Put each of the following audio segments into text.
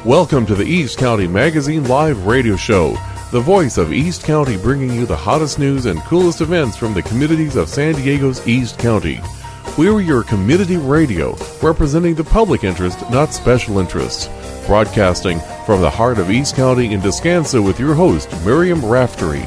Welcome to the East County Magazine Live Radio Show, the voice of East County, bringing you the hottest news and coolest events from the communities of San Diego's East County. We're your community radio, representing the public interest, not special interests. Broadcasting from the heart of East County in Descanso with your host, Miriam Raftery.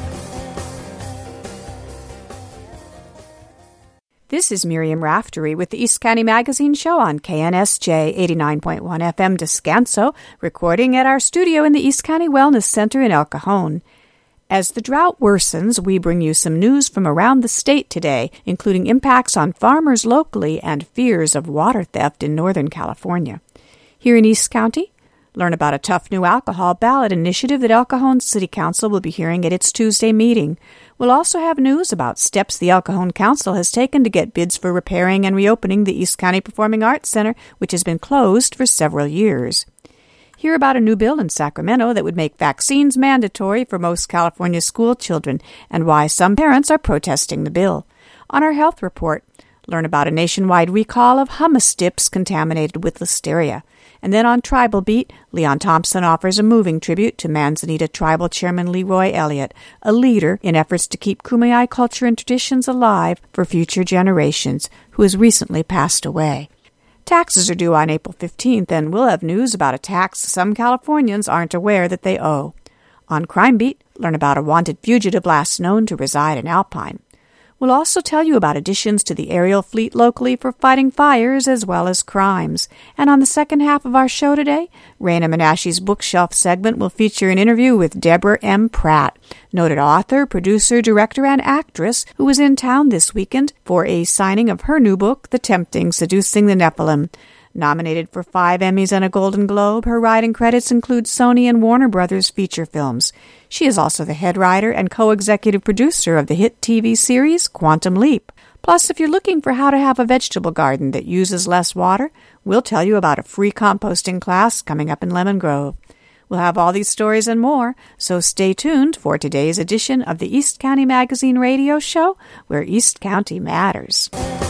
This is Miriam Raftery with the East County Magazine Show on KNSJ 89.1 FM Descanso, recording at our studio in the East County Wellness Center in El Cajon. As the drought worsens, we bring you some news from around the state today, including impacts on farmers locally and fears of water theft in Northern California. Here in East County, learn about a tough new alcohol ballot initiative that El Cajon City Council will be hearing at its Tuesday meeting. We'll also have news about steps the El Cajon Council has taken to get bids for repairing and reopening the East County Performing Arts Center, which has been closed for several years. Hear about a new bill in Sacramento that would make vaccines mandatory for most California school children and why some parents are protesting the bill. On our health report, learn about a nationwide recall of hummus dips contaminated with listeria. And then on Tribal Beat, Leon Thompson offers a moving tribute to Manzanita Tribal Chairman Leroy Elliott, a leader in efforts to keep Kumeyaay culture and traditions alive for future generations, who has recently passed away. Taxes are due on April 15th, and we'll have news about a tax some Californians aren't aware that they owe. On Crime Beat, learn about a wanted fugitive last known to reside in Alpine. We'll also tell you about additions to the aerial fleet locally for fighting fires as well as crimes. And on the second half of our show today, Raina Menashe's Bookshelf segment will feature an interview with Deborah M. Pratt, noted author, producer, director, and actress who was in town this weekend for a signing of her new book, The Tempting, Seducing the Nephilim. Nominated for 5 Emmys and a Golden Globe, her writing credits include Sony and Warner Brothers feature films. She is also the head writer and co-executive producer of the hit TV series Quantum Leap. Plus, if you're looking for how to have a vegetable garden that uses less water, we'll tell you about a free composting class coming up in Lemon Grove. We'll have all these stories and more, so stay tuned for today's edition of the East County Magazine Radio Show, where East County matters.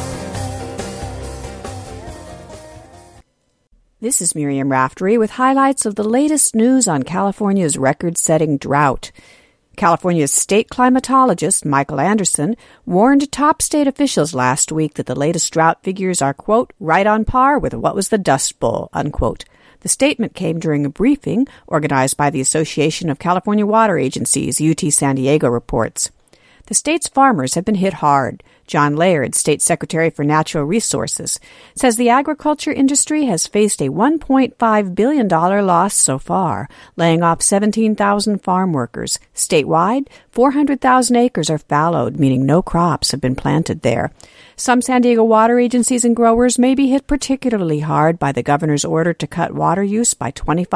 This is Miriam Raftery with highlights of the latest news on California's record-setting drought. California's state climatologist, Michael Anderson, warned top state officials last week that the latest drought figures are, quote, right on par with what was the Dust Bowl, unquote. The statement came during a briefing organized by the Association of California Water Agencies, UT San Diego reports. The state's farmers have been hit hard. John Laird, State Secretary for Natural Resources, says the agriculture industry has faced a $1.5 billion loss so far, laying off 17,000 farm workers. Statewide, 400,000 acres are fallowed, meaning no crops have been planted there. Some San Diego water agencies and growers may be hit particularly hard by the governor's order to cut water use by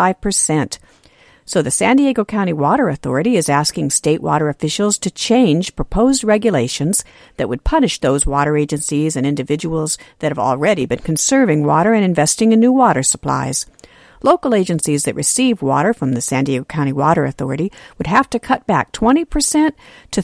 25%. So the San Diego County Water Authority is asking state water officials to change proposed regulations that would punish those water agencies and individuals that have already been conserving water and investing in new water supplies. Local agencies that receive water from the San Diego County Water Authority would have to cut back 20% to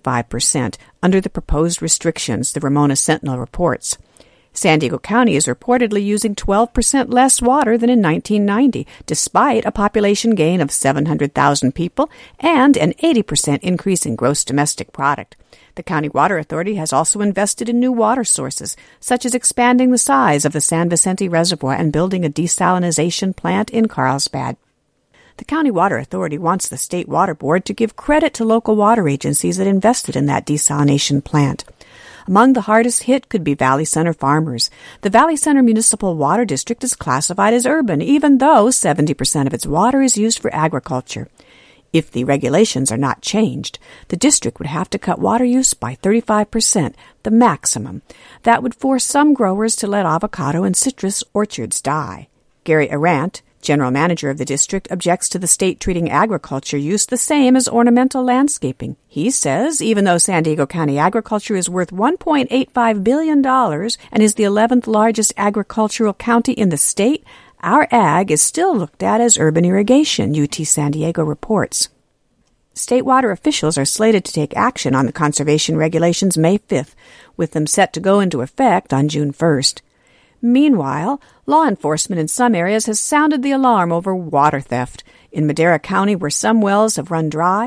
35% under the proposed restrictions, the Ramona Sentinel reports. San Diego County is reportedly using 12% less water than in 1990, despite a population gain of 700,000 people and an 80% increase in gross domestic product. The County Water Authority has also invested in new water sources, such as expanding the size of the San Vicente Reservoir and building a desalination plant in Carlsbad. The County Water Authority wants the State Water Board to give credit to local water agencies that invested in that desalination plant. Among the hardest hit could be Valley Center farmers. The Valley Center Municipal Water District is classified as urban, even though 70% of its water is used for agriculture. If the regulations are not changed, the district would have to cut water use by 35%, the maximum. That would force some growers to let avocado and citrus orchards die. Gary Arant, general manager of the district, objects to the state treating agriculture use the same as ornamental landscaping. He says even though San Diego County agriculture is worth $1.85 billion and is the 11th largest agricultural county in the state, our ag is still looked at as urban irrigation, UT San Diego reports. State water officials are slated to take action on the conservation regulations May 5th, with them set to go into effect on June 1st. Meanwhile, law enforcement in some areas has sounded the alarm over water theft. In Madera County, where some wells have run dry,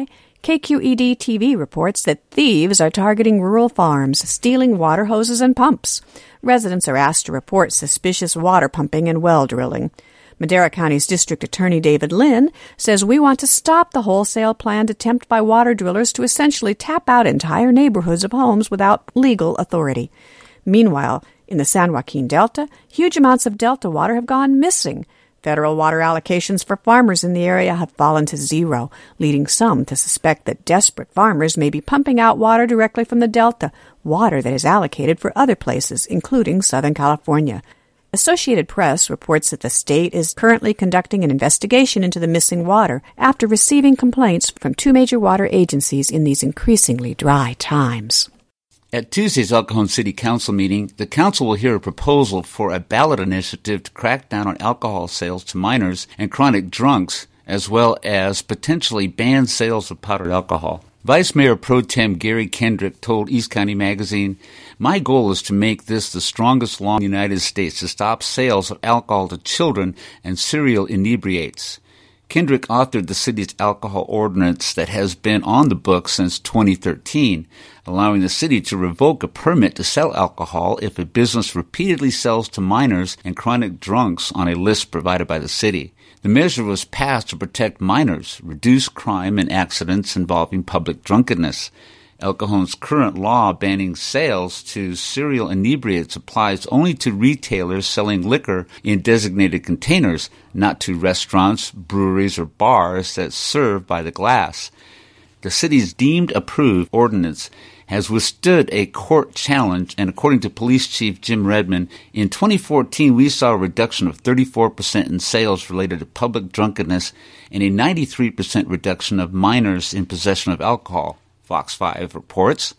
KQED-TV reports that thieves are targeting rural farms, stealing water hoses and pumps. Residents are asked to report suspicious water pumping and well drilling. Madera County's District Attorney David Lynn says we want to stop the wholesale planned attempt by water drillers to essentially tap out entire neighborhoods of homes without legal authority. Meanwhile, in the San Joaquin Delta, huge amounts of Delta water have gone missing. Federal water allocations for farmers in the area have fallen to zero, leading some to suspect that desperate farmers may be pumping out water directly from the Delta, water that is allocated for other places, including Southern California. Associated Press reports that the state is currently conducting an investigation into the missing water after receiving complaints from two major water agencies in these increasingly dry times. At Tuesday's El Cajon City Council meeting, the council will hear a proposal for a ballot initiative to crack down on alcohol sales to minors and chronic drunks, as well as potentially ban sales of powdered alcohol. Vice Mayor Pro Tem Gary Kendrick told East County Magazine, "My goal is to make this the strongest law in the United States to stop sales of alcohol to children and serial inebriates." Kendrick authored the city's alcohol ordinance that has been on the books since 2013, allowing the city to revoke a permit to sell alcohol if a business repeatedly sells to minors and chronic drunks on a list provided by the city. The measure was passed to protect minors, reduce crime and accidents involving public drunkenness. El Cajon's current law banning sales to serial inebriates applies only to retailers selling liquor in designated containers, not to restaurants, breweries, or bars that serve by the glass. The city's deemed approved ordinance has withstood a court challenge, and according to Police Chief Jim Redmond, in 2014 we saw a reduction of 34% in sales related to public drunkenness and a 93% reduction of minors in possession of alcohol, Fox 5 reports.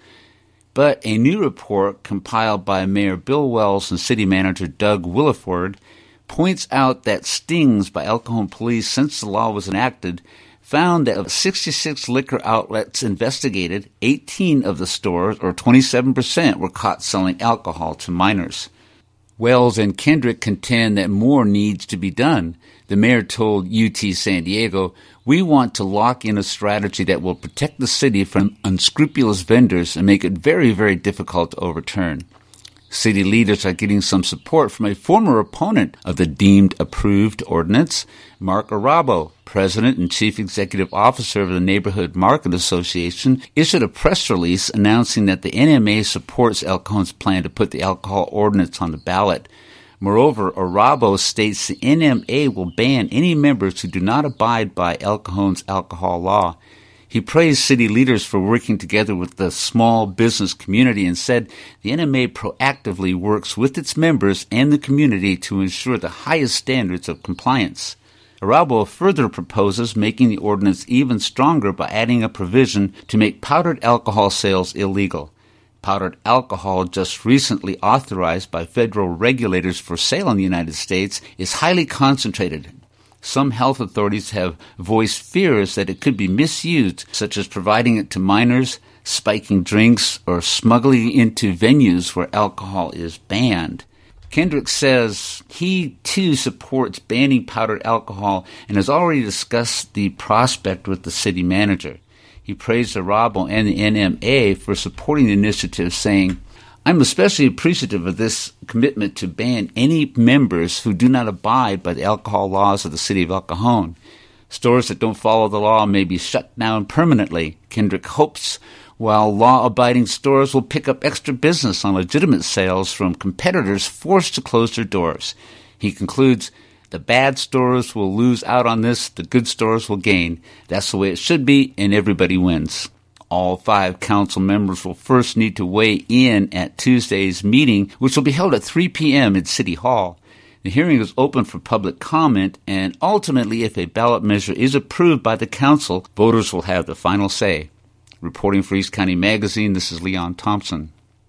But a new report compiled by Mayor Bill Wells and City Manager Doug Williford points out that stings by El Cajon police since the law was enacted found that of 66 liquor outlets investigated, 18 of the stores, or 27%, were caught selling alcohol to minors. Wells and Kendrick contend that more needs to be done. The mayor told UT San Diego, "We want to lock in a strategy that will protect the city from unscrupulous vendors and make it very, very difficult to overturn." City leaders are getting some support from a former opponent of the deemed approved ordinance. Mark Arabo, president and chief executive officer of the Neighborhood Market Association, issued a press release announcing that the NMA supports El Cajon's plan to put the alcohol ordinance on the ballot. Moreover, Arabo states the NMA will ban any members who do not abide by El Cajon's alcohol law. He praised city leaders for working together with the small business community and said the NMA proactively works with its members and the community to ensure the highest standards of compliance. Arabo further proposes making the ordinance even stronger by adding a provision to make powdered alcohol sales illegal. Powdered alcohol, just recently authorized by federal regulators for sale in the United States, is highly concentrated. Some health authorities have voiced fears that it could be misused, such as providing it to minors, spiking drinks, or smuggling into venues where alcohol is banned. Kendrick says he, too, supports banning powdered alcohol and has already discussed the prospect with the city manager. He praised Arabo and the NMA for supporting the initiative, saying, "I'm especially appreciative of this commitment to ban any members who do not abide by the alcohol laws of the city of El Cajon. Stores that don't follow the law may be shut down permanently." Kendrick hopes while law-abiding stores will pick up extra business on legitimate sales from competitors forced to close their doors. He concludes, "The bad stores will lose out on this, the good stores will gain. That's the way it should be, and everybody wins." All 5 council members will first need to weigh in at Tuesday's meeting, which will be held at 3 p.m. at City Hall. The hearing is open for public comment, and ultimately, if a ballot measure is approved by the council, voters will have the final say. Reporting for East County Magazine, this is Leon Thompson.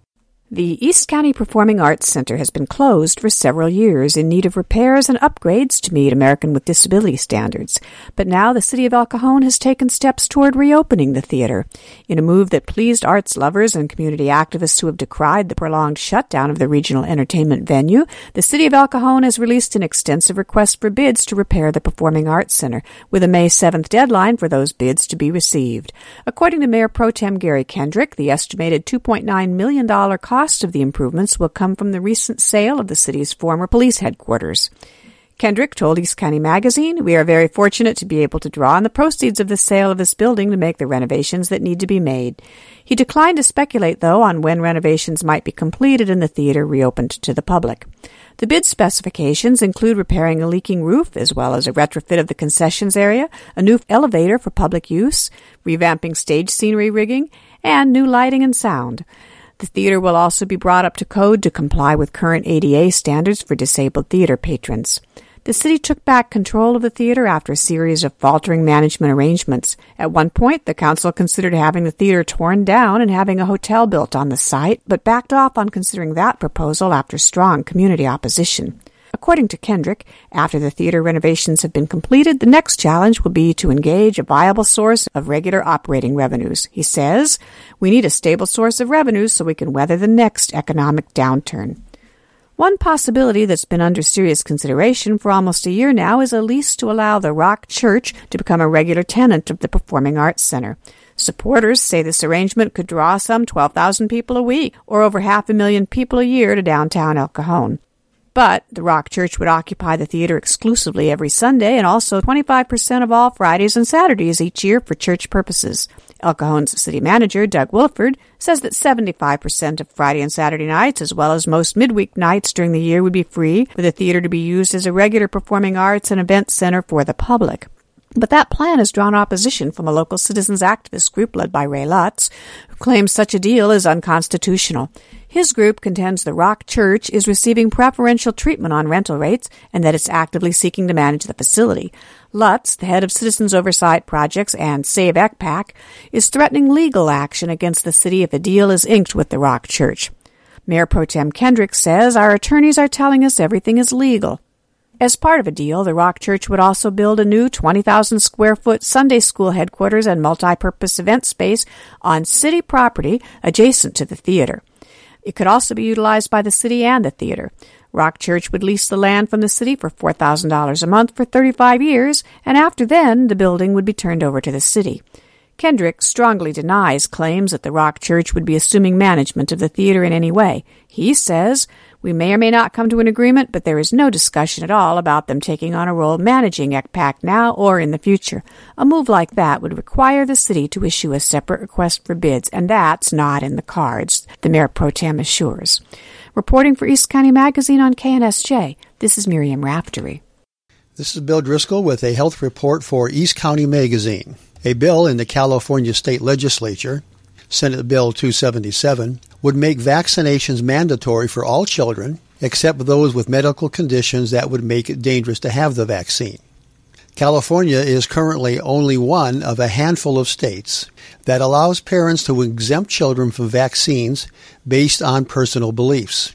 The East County Performing Arts Center has been closed for several years in need of repairs and upgrades to meet American with Disability standards. But now the city of El Cajon has taken steps toward reopening the theater. In a move that pleased arts lovers and community activists who have decried the prolonged shutdown of the regional entertainment venue, the city of El Cajon has released an extensive request for bids to repair the Performing Arts Center, with a May 7th deadline for those bids to be received. According to Mayor Pro Tem Gary Kendrick, the estimated $2.9 million cost of the improvements will come from the recent sale of the city's former police headquarters. Kendrick told East County Magazine, "We are very fortunate to be able to draw on the proceeds of the sale of this building to make the renovations that need to be made." He declined to speculate, though, on when renovations might be completed and the theater reopened to the public. The bid specifications include repairing a leaking roof, as well as a retrofit of the concessions area, a new elevator for public use, revamping stage scenery rigging, and new lighting and sound. The theater will also be brought up to code to comply with current ADA standards for disabled theater patrons. The city took back control of the theater after a series of faltering management arrangements. At one point, the council considered having the theater torn down and having a hotel built on the site, but backed off on considering that proposal after strong community opposition. According to Kendrick, after the theater renovations have been completed, the next challenge will be to engage a viable source of regular operating revenues. He says, "We need a stable source of revenues so we can weather the next economic downturn." One possibility that's been under serious consideration for almost a year now is a lease to allow the Rock Church to become a regular tenant of the Performing Arts Center. Supporters say this arrangement could draw some 12,000 people a week, or over 500,000 people a year to downtown El Cajon. But the Rock Church would occupy the theater exclusively every Sunday and also 25% of all Fridays and Saturdays each year for church purposes. El Cajon's city manager, Doug Williford, says that 75% of Friday and Saturday nights, as well as most midweek nights during the year, would be free, for the theater to be used as a regular performing arts and event center for the public. But that plan has drawn opposition from a local citizens activist group led by Ray Lutz, who claims such a deal is unconstitutional. His group contends the Rock Church is receiving preferential treatment on rental rates and that it's actively seeking to manage the facility. Lutz, the head of Citizens Oversight Projects and Save ECPAC, is threatening legal action against the city if a deal is inked with the Rock Church. Mayor Pro Tem Kendrick says, "Our attorneys are telling us everything is legal." As part of a deal, the Rock Church would also build a new 20,000 square foot Sunday school headquarters and multi-purpose event space on city property adjacent to the theater. It could also be utilized by the city and the theater. Rock Church would lease the land from the city for $4,000 a month for 35 years, and after then, the building would be turned over to the city. Kendrick strongly denies claims that the Rock Church would be assuming management of the theater in any way. He says, "We may or may not come to an agreement, but there is no discussion at all about them taking on a role managing ECPAC now or in the future. A move like that would require the city to issue a separate request for bids, and that's not in the cards," the Mayor Pro Tem assures. Reporting for East County Magazine on KNSJ, this is Miriam Raftery. This is Bill Driscoll with a health report for East County Magazine. A bill in the California State Legislature, Senate Bill 277, would make vaccinations mandatory for all children except those with medical conditions that would make it dangerous to have the vaccine. California is currently only one of a handful of states that allows parents to exempt children from vaccines based on personal beliefs.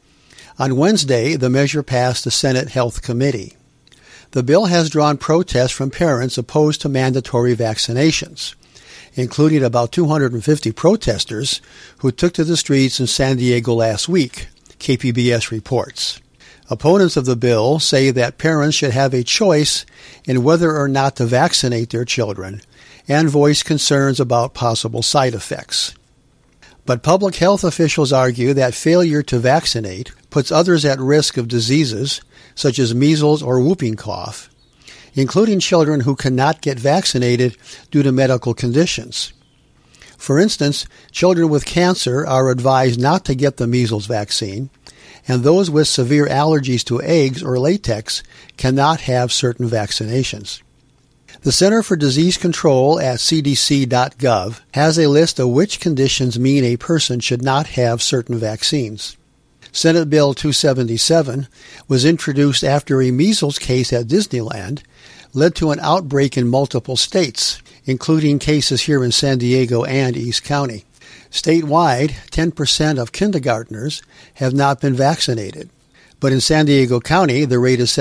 On Wednesday, the measure passed the Senate Health Committee. The bill has drawn protests from parents opposed to mandatory vaccinations, including about 250 protesters who took to the streets in San Diego last week, KPBS reports. Opponents of the bill say that parents should have a choice in whether or not to vaccinate their children and voice concerns about possible side effects. But public health officials argue that failure to vaccinate puts others at risk of diseases such as measles or whooping cough, including children who cannot get vaccinated due to medical conditions. For instance, children with cancer are advised not to get the measles vaccine, and those with severe allergies to eggs or latex cannot have certain vaccinations. The Center for Disease Control at cdc.gov has a list of which conditions mean a person should not have certain vaccines. Senate Bill 277 was introduced after a measles case at Disneyland led to an outbreak in multiple states, including cases here in San Diego and East County. Statewide, 10% of kindergartners have not been vaccinated, but in San Diego County, the rate is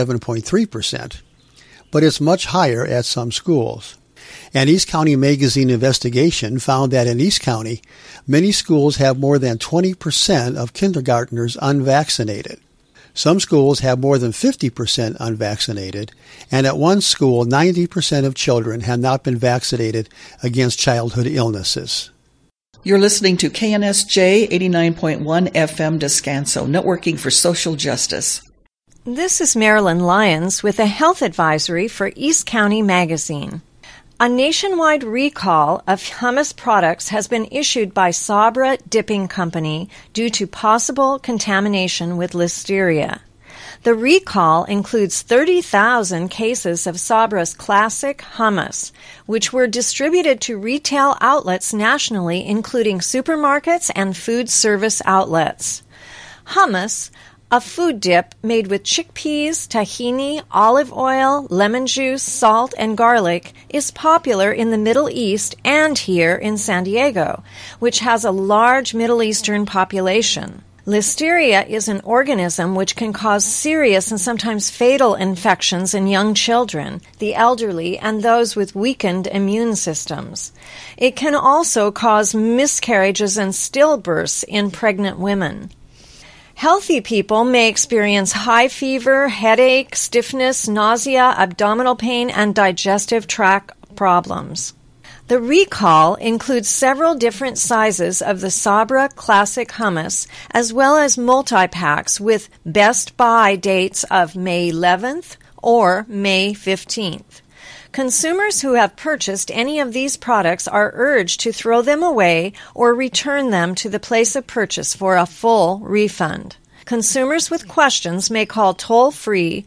7.3%, but it's much higher at some schools. An East County Magazine investigation found that in East County, many schools have more than 20% of kindergartners unvaccinated. Some schools have more than 50% unvaccinated, and at one school, 90% of children have not been vaccinated against childhood illnesses. You're listening to KNSJ 89.1 FM Descanso, networking for social justice. This is Marilyn Lyons with a health advisory for East County Magazine. A nationwide recall of hummus products has been issued by Sabra Dipping Company due to possible contamination with Listeria. The recall includes 30,000 cases of Sabra's classic hummus, which were distributed to retail outlets nationally, including supermarkets and food service outlets. Hummus, a food dip made with chickpeas, tahini, olive oil, lemon juice, salt, and garlic, is popular in the Middle East and here in San Diego, which has a large Middle Eastern population. Listeria is an organism which can cause serious and sometimes fatal infections in young children, the elderly, and those with weakened immune systems. It can also cause miscarriages and stillbirths in pregnant women. Healthy people may experience high fever, headache, stiffness, nausea, abdominal pain, and digestive tract problems. The recall includes several different sizes of the Sabra Classic Hummus, as well as multi-packs with best buy dates of May 11th or May 15th. Consumers who have purchased any of these products are urged to throw them away or return them to the place of purchase for a full refund. Consumers with questions may call toll-free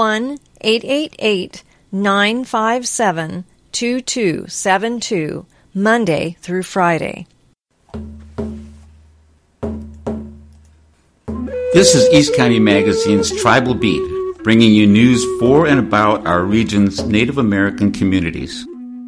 1-888-957-2272, Monday through Friday. This is East County Magazine's Tribal Beat, bringing you news for and about our region's Native American communities.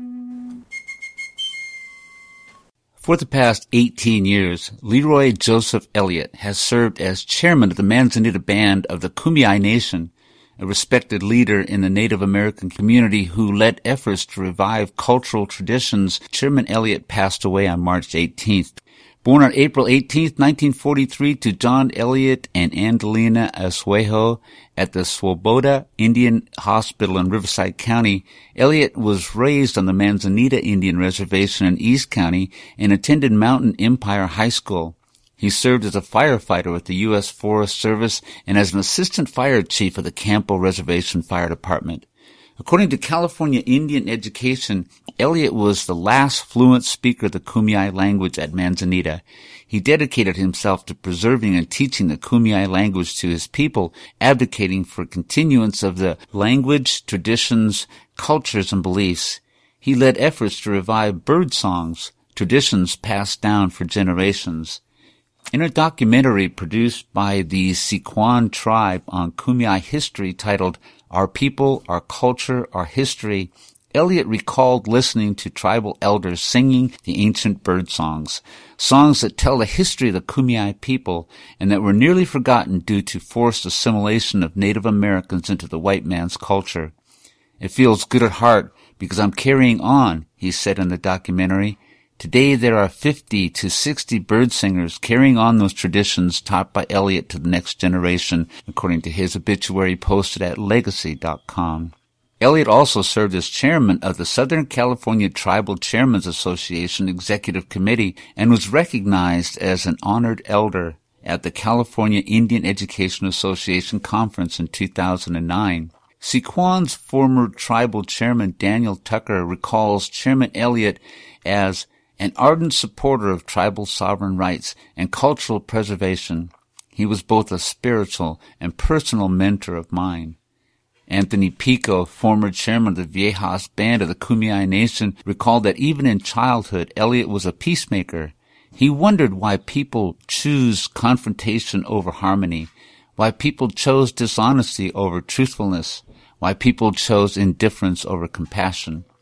For the past 18 years, Leroy Joseph Elliott has served as chairman of the Manzanita Band of the Kumeyaay Nation, a respected leader in the Native American community who led efforts to revive cultural traditions. Chairman Elliott passed away on March 18th. Born on April 18, 1943, to John Elliott and Angelina Asuejo at the Swoboda Indian Hospital in Riverside County, Elliott was raised on the Manzanita Indian Reservation in East County and attended Mountain Empire High School. He served as a firefighter with the U.S. Forest Service and as an assistant fire chief of the Campo Reservation Fire Department. According to California Indian Education, Elliott was the last fluent speaker of the Kumeyaay language at Manzanita. He dedicated himself to preserving and teaching the Kumeyaay language to his people, advocating for continuance of the language, traditions, cultures, and beliefs. He led efforts to revive bird songs, traditions passed down for generations. In a documentary produced by the Siquan tribe on Kumeyaay history titled Our People, Our Culture, Our History, Elliott recalled listening to tribal elders singing the ancient bird songs, songs that tell the history of the Kumeyaay people and that were nearly forgotten due to forced assimilation of Native Americans into the white man's culture. It feels good at heart because I'm carrying on, he said in the documentary. Today there are 50 to 60 bird singers carrying on those traditions taught by Elliott to the next generation, according to his obituary posted at legacy.com. Elliott also served as chairman of the Southern California Tribal Chairmen's Association Executive Committee and was recognized as an honored elder at the California Indian Education Association Conference in 2009. Siquan's former tribal chairman Daniel Tucker recalls Chairman Elliott as an ardent supporter of tribal sovereign rights and cultural preservation. He was both a spiritual and personal mentor of mine. Anthony Pico, former chairman of the Viejas Band of the Kumeyaay Nation, recalled that even in childhood, Elliott was a peacemaker. He wondered why people choose confrontation over harmony, why people chose dishonesty over truthfulness, why people chose indifference over compassion.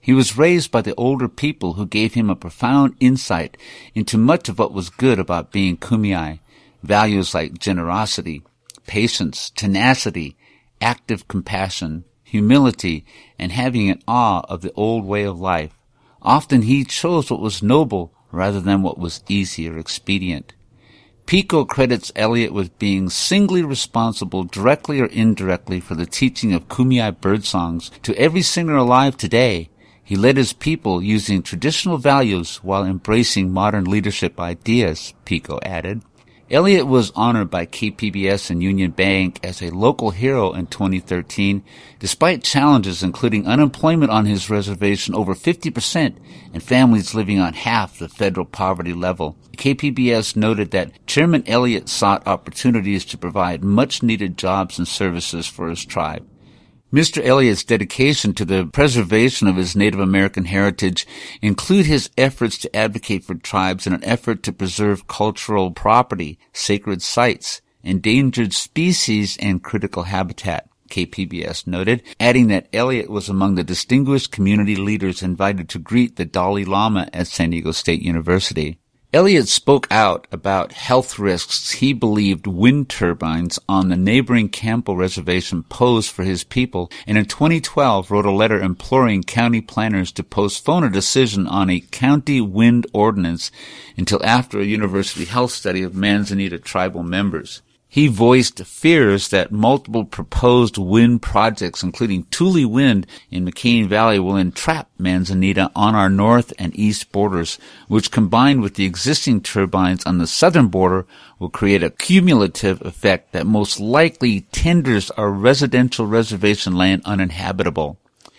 He was raised by the older people who gave him a profound insight into much of what was good about being Kumeyaay, values like generosity, patience, tenacity, active compassion, humility, and having an awe of the old way of life. Often he chose what was noble rather than what was easy or expedient. Pico credits Elliott with being singly responsible, directly or indirectly, for the teaching of Kumeyaay bird songs to every singer alive today. He led his people using traditional values while embracing modern leadership ideas, Pico added. Elliott was honored by KPBS and Union Bank as a local hero in 2013, despite challenges including unemployment on his reservation over 50% and families living on half the federal poverty level. KPBS noted that Chairman Elliott sought opportunities to provide much-needed jobs and services for his tribe. Mr. Elliott's dedication to the preservation of his Native American heritage include his efforts to advocate for tribes in an effort to preserve cultural property, sacred sites, endangered species, and critical habitat, KPBS noted, adding that Elliott was among the distinguished community leaders invited to greet the Dalai Lama at San Diego State University. Elliott spoke out about health risks he believed wind turbines on the neighboring Campo Reservation posed for his people, and in 2012 wrote a letter imploring county planners to postpone a decision on a county wind ordinance until after a university health study of Manzanita tribal members. He voiced fears that multiple proposed wind projects, including Tule Wind in McCain Valley, will entrap Manzanita on our north and east borders, which combined with the existing turbines on the southern border will create a cumulative effect that most likely tenders our residential reservation land uninhabitable.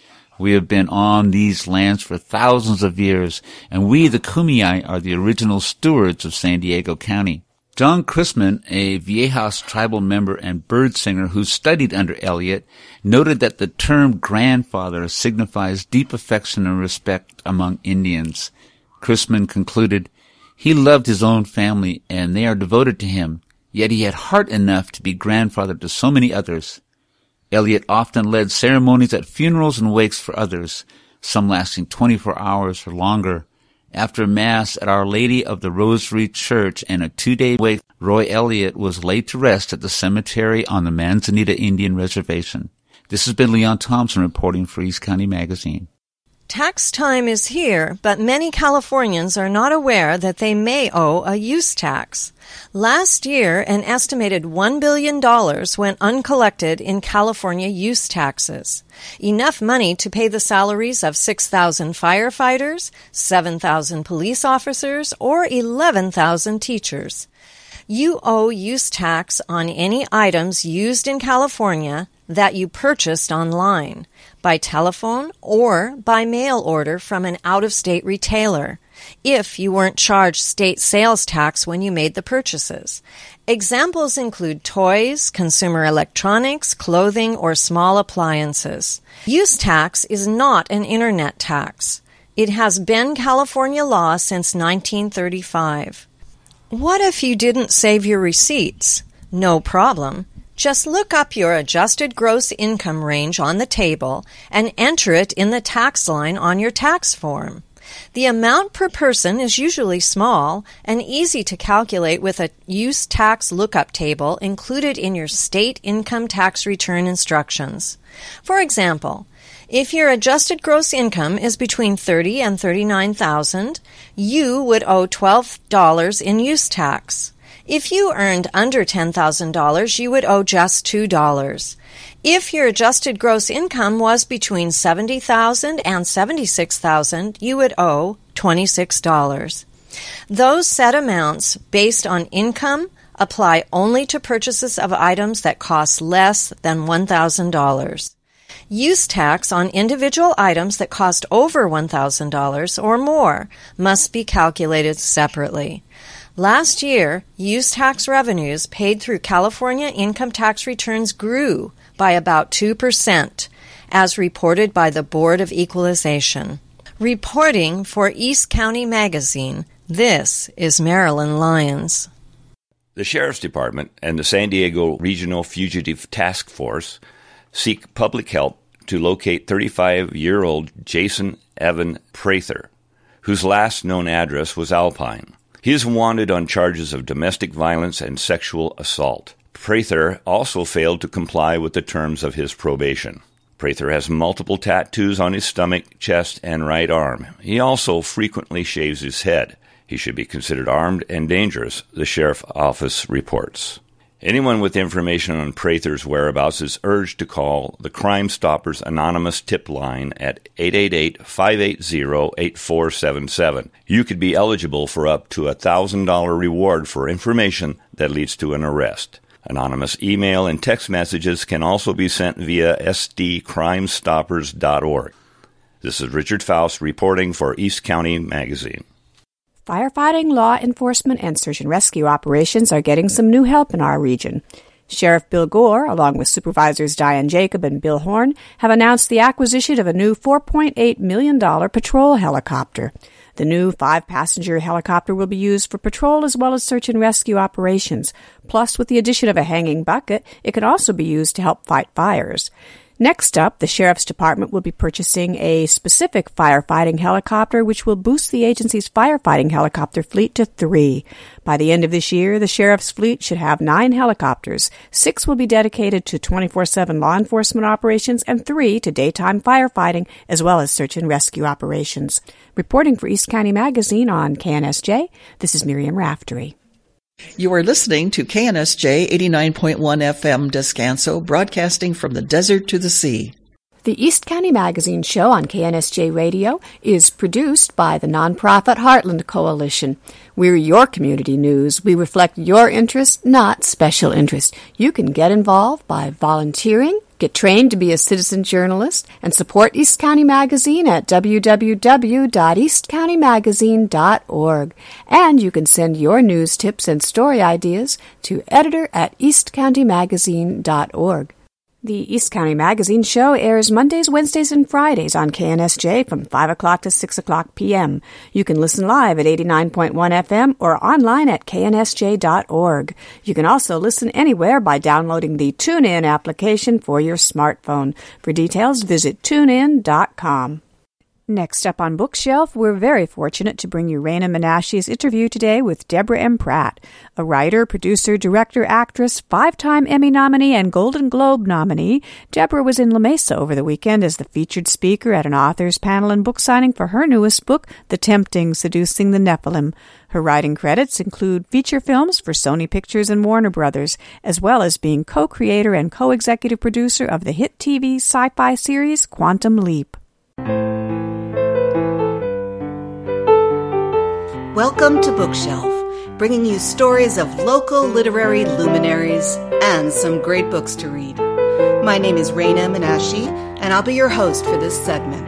We have been on these lands for thousands of years, and we, the Kumeyaay, are the original stewards of San Diego County. John Chrisman, a Viejas tribal member and bird singer who studied under Elliott, noted that the term grandfather signifies deep affection and respect among Indians. Chrisman concluded, "He loved his own family and they are devoted to him, yet he had heart enough to be grandfather to so many others." Elliott often led ceremonies at funerals and wakes for others, some lasting 24 hours or longer. After Mass at Our Lady of the Rosary Church and a 2-day wake, Roy Elliott was laid to rest at the cemetery on the Manzanita Indian Reservation. This has been Leon Thompson reporting for East County Magazine. Tax time is here, but many Californians are not aware that they may owe a use tax. Last year, an estimated $1 billion went uncollected in California use taxes, enough money to pay the salaries of 6,000 firefighters, 7,000 police officers, or 11,000 teachers. You owe use tax on any items used in California that you purchased online, by telephone or by mail order from an out-of-state retailer, if you weren't charged state sales tax when you made the purchases. Examples include toys, consumer electronics, clothing, or small appliances. Use tax is not an internet tax. It has been California law since 1935. What if you didn't save your receipts? No problem. Just look up your adjusted gross income range on the table and enter it in the tax line on your tax form. The amount per person is usually small and easy to calculate with a use tax lookup table included in your state income tax return instructions. For example, if your adjusted gross income is between $30,000 and $39,000, you would owe $12 in use tax. If you earned under $10,000, you would owe just $2. If your adjusted gross income was between $70,000 and $76,000, you would owe $26. Those set amounts based on income apply only to purchases of items that cost less than $1,000. Use tax on individual items that cost over $1,000 or more must be calculated separately. Last year, use tax revenues paid through California income tax returns grew by about 2%, as reported by the Board of Equalization. Reporting for East County Magazine, this is Marilyn Lyons. The Sheriff's Department and the San Diego Regional Fugitive Task Force seek public help to locate 35-year-old Jason Evan Prather, whose last known address was Alpine. He is wanted on charges of domestic violence and sexual assault. Prather also failed to comply with the terms of his probation. Prather has multiple tattoos on his stomach, chest, and right arm. He also frequently shaves his head. He should be considered armed and dangerous, the sheriff's office reports. Anyone with information on Prather's whereabouts is urged to call the Crime Stoppers Anonymous tip line at 888-580-8477. You could be eligible for up to a $1,000 reward for information that leads to an arrest. Anonymous email and text messages can also be sent via sdcrimestoppers.org. This is Richard Faust reporting for East County Magazine. Firefighting, law enforcement, and search and rescue operations are getting some new help in our region. Sheriff Bill Gore, along with Supervisors Diane Jacob and Bill Horn, have announced the acquisition of a new $4.8 million patrol helicopter. The new 5-passenger helicopter will be used for patrol as well as search and rescue operations. Plus, with the addition of a hanging bucket, it can also be used to help fight fires. Next up, the Sheriff's Department will be purchasing a specific firefighting helicopter, which will boost the agency's firefighting helicopter fleet to 3. By the end of this year, the Sheriff's fleet should have 9 helicopters. 6 will be dedicated to 24/7 law enforcement operations and 3 to daytime firefighting as well as search and rescue operations. Reporting for East County Magazine on KNSJ, this is Miriam Raftery. You are listening to KNSJ 89.1 FM Descanso, broadcasting from the desert to the sea. The East County Magazine show on KNSJ Radio is produced by the nonprofit Heartland Coalition. We're your community news. We reflect your interest, not special interest. You can get involved by volunteering, get trained to be a citizen journalist, and support East County Magazine at www.eastcountymagazine.org. And you can send your news tips and story ideas to editor@eastcountymagazine.org. The East County Magazine show airs Mondays, Wednesdays, and Fridays on KNSJ from 5 o'clock to 6 o'clock p.m. You can listen live at 89.1 FM or online at knsj.org. You can also listen anywhere by downloading the TuneIn application for your smartphone. For details, visit tunein.com. Next up on Bookshelf, we're very fortunate to bring you Raina Menashe's interview today with Deborah M. Pratt, a writer, producer, director, actress, 5-time Emmy nominee and Golden Globe nominee. Deborah was in La Mesa over the weekend as the featured speaker at an authors panel and book signing for her newest book, The Tempting, Seducing the Nephilim. Her writing credits include feature films for Sony Pictures and Warner Brothers, as well as being co-creator and co-executive producer of the hit TV sci-fi series Quantum Leap. Welcome to Bookshelf, bringing you stories of local literary luminaries and some great books to read. My name is Raina Menashe, and I'll be your host for this segment.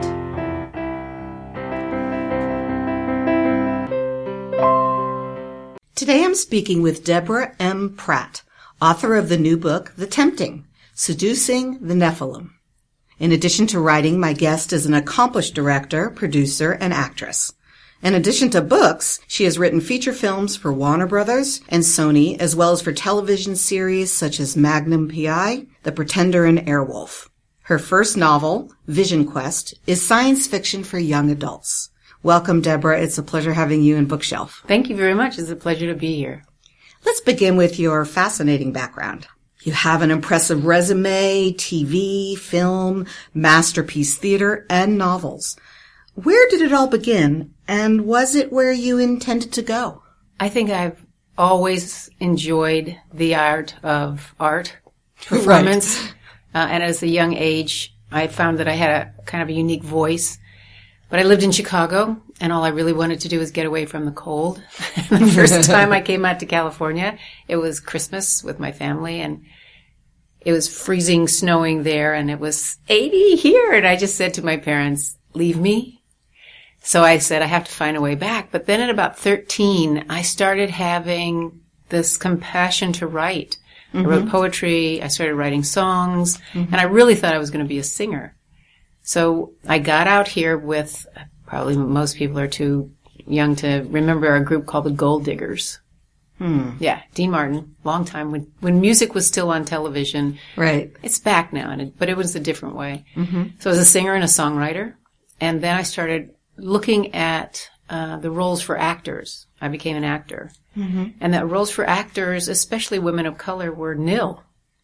Today I'm speaking with Deborah M. Pratt, author of the new book, The Tempting, Seducing the Nephilim. In addition to writing, my guest is an accomplished director, producer, and actress. In addition to books, she has written feature films for Warner Brothers and Sony, as well as for television series such as Magnum P.I., The Pretender, and Airwolf. Her first novel, Vision Quest, is science fiction for young adults. Welcome, Deborah. It's a pleasure having you in Bookshelf. Thank you very much. It's a pleasure to be here. Let's begin with your fascinating background. You have an impressive resume, TV, film, masterpiece theater, and novels. Where did it all begin, and was it where you intended to go? I think I've always enjoyed the art of art, performance, Right. And as a young age, I found that I had a kind of a unique voice. But I lived in Chicago, and all I really wanted to do was get away from the cold. The first time I came out to California, it was Christmas with my family, and it was freezing, snowing there, and it was 80 here. And I just said to my parents, leave me. So I said, I have to find a way back. But then at about 13, I started having this compassion to write. Mm-hmm. I wrote poetry, I started writing songs, and I really thought I was going to be a singer. So I got out here with, probably most people are too young to remember, a group called the Gold Diggers. Yeah, Dean Martin, long time, when music was still on television. Right. It's back now, but it was a different way. Mm-hmm. So I was a singer and a songwriter. And then I started looking at the roles for actors. I became an actor. Mm-hmm. And that roles for actors, especially women of color, were nil.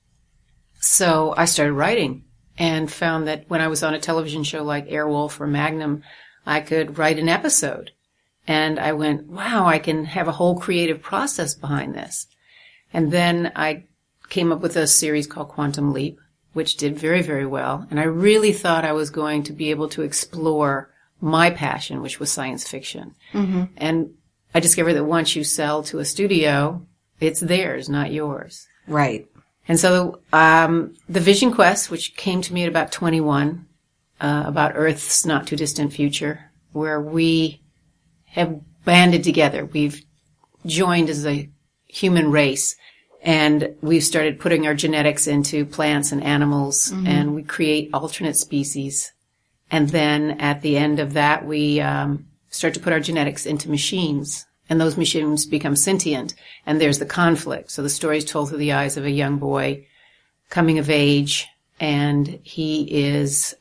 So I started writing and found that when I was on a television show like Airwolf or Magnum, I could write an episode. And I went, wow, I can have a whole creative process behind this. And then I came up with a series called Quantum Leap, which did very, very well. And I really thought I was going to be able to explore my passion, which was science fiction. Mm-hmm. And I discovered that once you sell to a studio, it's theirs, not yours. Right. And so the Vision Quest, which came to me at about 21, about Earth's not too distant future, where we have banded together. We've joined as a human race, and we've started putting our genetics into plants and animals, mm-hmm. and we create alternate species. And then at the end of that, we start to put our genetics into machines, and those machines become sentient, and there's the conflict. So the story is told through the eyes of a young boy coming of age, and he is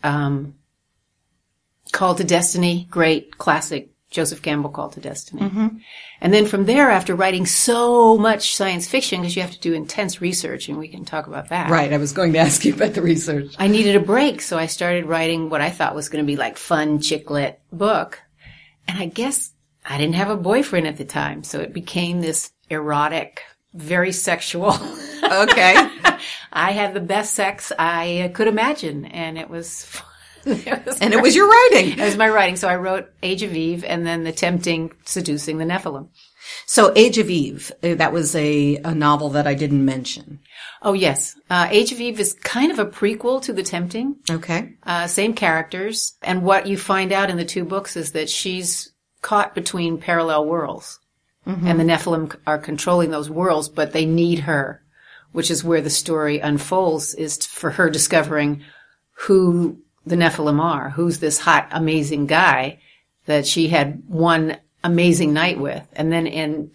called to destiny. Great classic Joseph Campbell, Call to Destiny. Mm-hmm. And then from there, after writing so much science fiction, because you have to do intense research, and we can talk about that. Right, I was going to ask you about the research. I needed a break, so I started writing what I thought was going to be like fun chick-lit book. And I guess I didn't have a boyfriend at the time, so it became this erotic, very sexual. Okay. I had the best sex I could imagine, and it was fun. It was your writing. It was my writing. So I wrote Age of Eve and then The Tempting, Seducing the Nephilim. So Age of Eve, that was a novel that I didn't mention. Oh, yes. Age of Eve is kind of a prequel to The Tempting. Okay. Same characters. And what you find out in the two books is that she's caught between parallel worlds. Mm-hmm. And the Nephilim are controlling those worlds, but they need her, which is where the story unfolds, is for her discovering who the Nephilim are, who's this hot, amazing guy that she had one amazing night with. And then in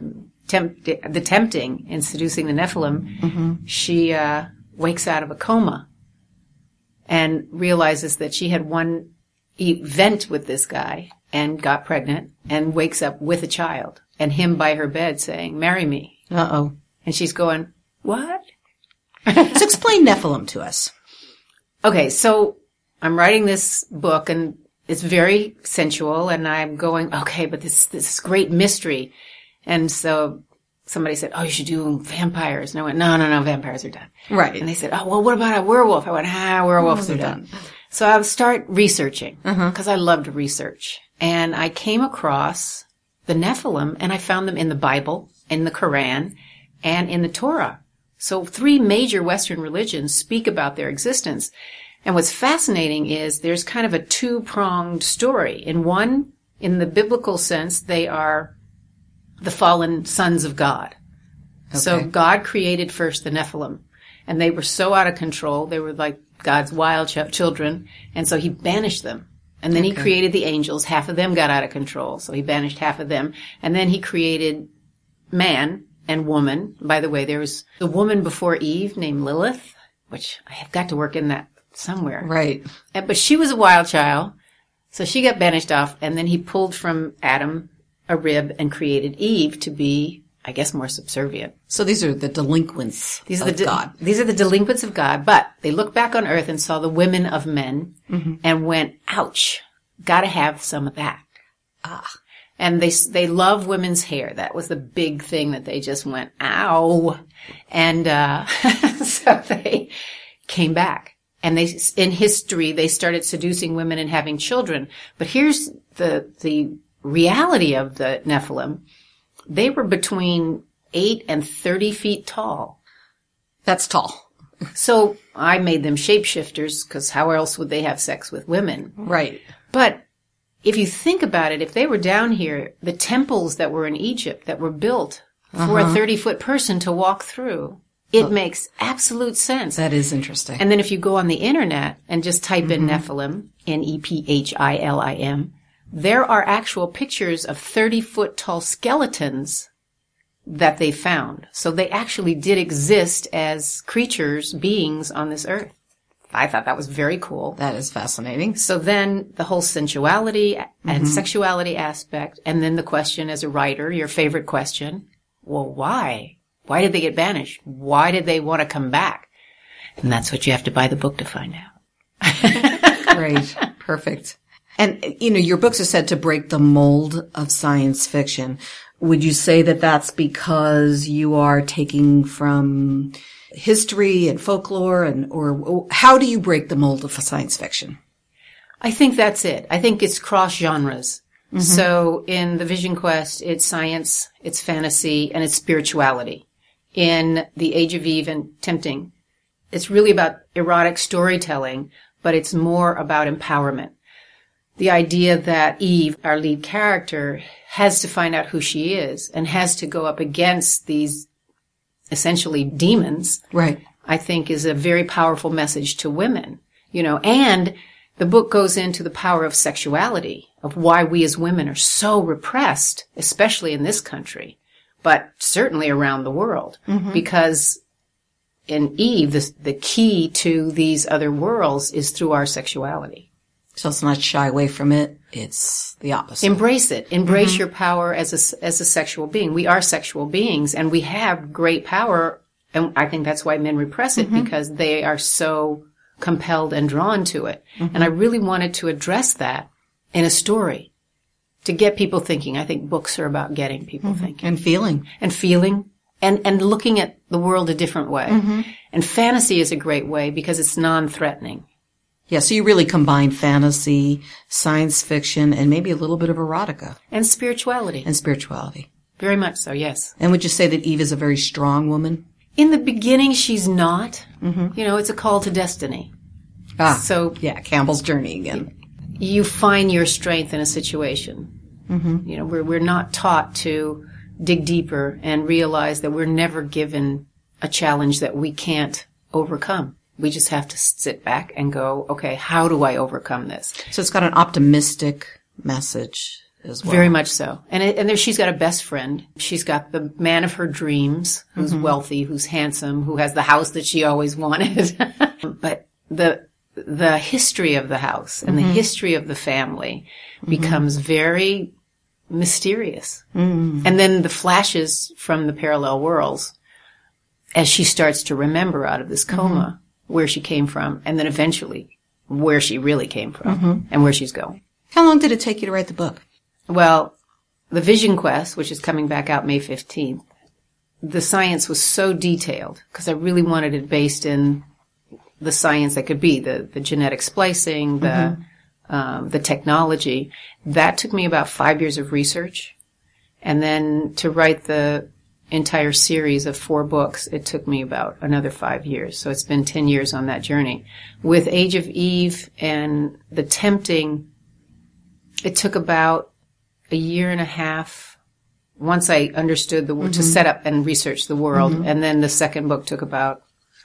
The Tempting, in Seducing the Nephilim, mm-hmm. she wakes out of a coma and realizes that she had one event with this guy and got pregnant and wakes up with a child and him by her bed saying, "Marry me." Uh-oh. And she's going, "What?" So explain Nephilim to us. Okay, so I'm writing this book, and it's very sensual, and I'm going, okay, but this great mystery. And so somebody said, oh, you should do vampires. And I went, no, vampires are done. Right. And they said, oh, well, what about a werewolf? I went, werewolves are done. So I would start researching, because I loved research. And I came across the Nephilim, and I found them in the Bible, in the Quran, and in the Torah. So 3 major Western religions speak about their existence. And what's fascinating is there's kind of a 2-pronged story. In one, in the biblical sense, they are the fallen sons of God. Okay. So God created first the Nephilim, and they were so out of control. They were like God's wild children, and so he banished them. And then he created the angels. Half of them got out of control, so he banished half of them. And then he created man and woman. By the way, there was the woman before Eve named Lilith, which I have got to work in that somewhere. Right. But she was a wild child, so she got banished off, and then he pulled from Adam a rib and created Eve to be, I guess, more subservient. So these are the delinquents of God. These are the delinquents of God, but they looked back on earth and saw the women of men and went, ouch, gotta have some of that. And they love women's hair. That was the big thing that they just went, ow. And so they came back. And in history, they started seducing women and having children. But here's the reality of the Nephilim. They were between 8 and 30 feet tall. That's tall. So I made them shapeshifters, because how else would they have sex with women? Right. But if you think about it, if they were down here, the temples that were in Egypt that were built for a 30-foot person to walk through, it makes absolute sense. That is interesting. And then if you go on the internet and just type in Nephilim, Nephilim, there are actual pictures of 30-foot tall skeletons that they found. So they actually did exist as creatures, beings on this earth. I thought that was very cool. That is fascinating. So then the whole sensuality and sexuality aspect, and then the question as a writer, your favorite question, well, why? Why did they get banished? Why did they want to come back? And that's what you have to buy the book to find out. Great. Perfect. And, your books are said to break the mold of science fiction. Would you say that that's because you are taking from history and folklore, or how do you break the mold of science fiction? I think that's it. I think it's cross genres. Mm-hmm. So in the Vision Quest, it's science, it's fantasy, and it's spirituality. In The Age of Eve and Tempting, it's really about erotic storytelling, but it's more about empowerment. The idea that Eve, our lead character, has to find out who she is and has to go up against these essentially demons, right, I think is a very powerful message to women, and the book goes into the power of sexuality, of why we as women are so repressed, especially in this country, but certainly around the world, because in Eve, the key to these other worlds is through our sexuality. So it's not shy away from it. It's the opposite. Embrace it. Embrace your power as a sexual being. We are sexual beings, and we have great power. And I think that's why men repress it, because they are so compelled and drawn to it. And I really wanted to address that in a story to get people thinking. I think books are about getting people thinking. And feeling. And looking at the world a different way. And fantasy is a great way because it's non-threatening. Yeah, so you really combine fantasy, science fiction, and maybe a little bit of erotica. And spirituality. Very much so, yes. And would you say that Eve is a very strong woman? In the beginning, she's not. It's a call to destiny. So yeah, Campbell's journey again. You find your strength in a situation. We're not taught to dig deeper and realize that we're never given a challenge that we can't overcome. We just have to sit back and go, okay, how do I overcome this? So it's got an optimistic message as well. Very much so. And there she's got a best friend. She's got the man of her dreams, who's wealthy, who's handsome, who has the house that she always wanted. But the history of the house and the history of the family becomes very mysterious. And then the flashes from the parallel worlds as she starts to remember out of this coma where she came from, and then eventually where she really came from and where she's going. How long did it take you to write the book? Well, the Vision Quest, which is coming back out May 15th, the science was so detailed because I really wanted it based in the science that could be, the genetic splicing, the technology. That took me about 5 years of research. And then to write the entire series of 4 books, it took me about another 5 years. So it's been 10 years on that journey. With Age of Eve and The Tempting, it took about a year and a half once I understood to set up and research the world. And then the second book took about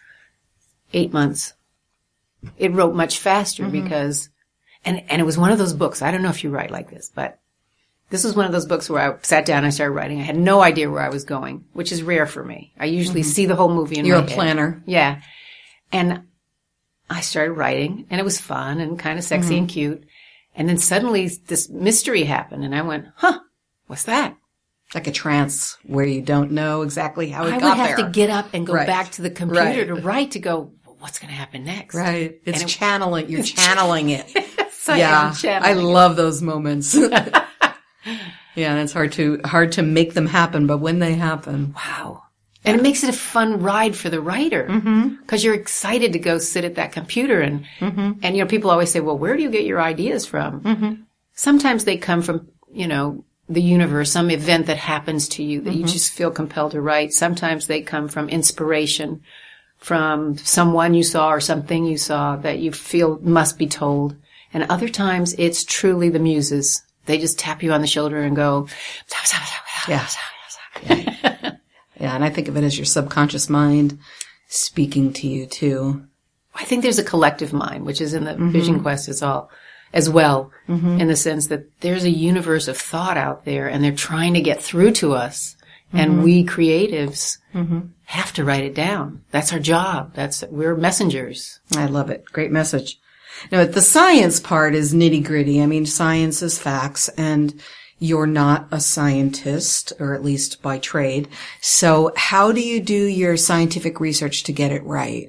8 months. It wrote much faster because, and it was one of those books, I don't know if you write like this, but this was one of those books where I sat down and I started writing. I had no idea where I was going, which is rare for me. I usually see the whole movie in my head. You're a planner. Yeah. And I started writing, and it was fun and kind of sexy and cute. And then suddenly this mystery happened, and I went, what's that? Like a trance where you don't know exactly how it got there. I would have to get up and go back to the computer to write, to go, what's going to happen next? Right. It's channeling. You're channeling it. So yeah. I love those moments. Yeah, and it's hard to make them happen, but when they happen, wow. And it makes it a fun ride for the writer, because you're excited to go sit at that computer and people always say, well, where do you get your ideas from? Sometimes they come from, the universe, some event that happens to you that you just feel compelled to write. Sometimes they come from inspiration from someone you saw or something you saw that you feel must be told. And other times it's truly the muses. They just tap you on the shoulder and go, yeah. Yeah, and I think of it as your subconscious mind speaking to you too. I think there's a collective mind, which is in the Vision Quest as well, in the sense that there's a universe of thought out there, and they're trying to get through to us. And we creatives have to write it down. That's our job. We're messengers. I love it. Great message. Now, the science part is nitty-gritty. I mean, science is facts, and you're not a scientist, or at least by trade. So how do you do your scientific research to get it right?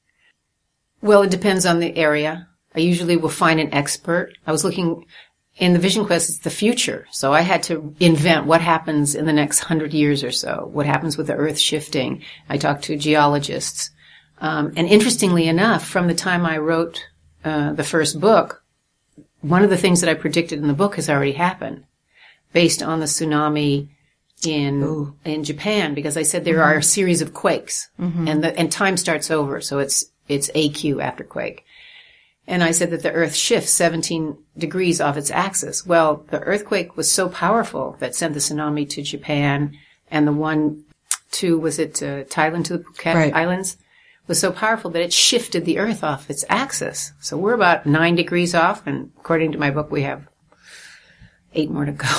Well, it depends on the area. I usually will find an expert. I was looking in the Vision Quest, it's the future. So I had to invent what happens in the next 100 years or so, what happens with the Earth shifting. I talked to geologists. And interestingly enough, from the time I wrote the first book, one of the things that I predicted in the book has already happened based on the tsunami in Japan, because I said there are a series of quakes and time starts over. So it's AQ after quake. And I said that the Earth shifts 17 degrees off its axis. Well, the earthquake was so powerful that sent the tsunami to Japan, and the one to, Thailand, to the Phuket Islands, was so powerful that it shifted the Earth off its axis. So we're about 9 degrees off, and according to my book, we have 8 more to go.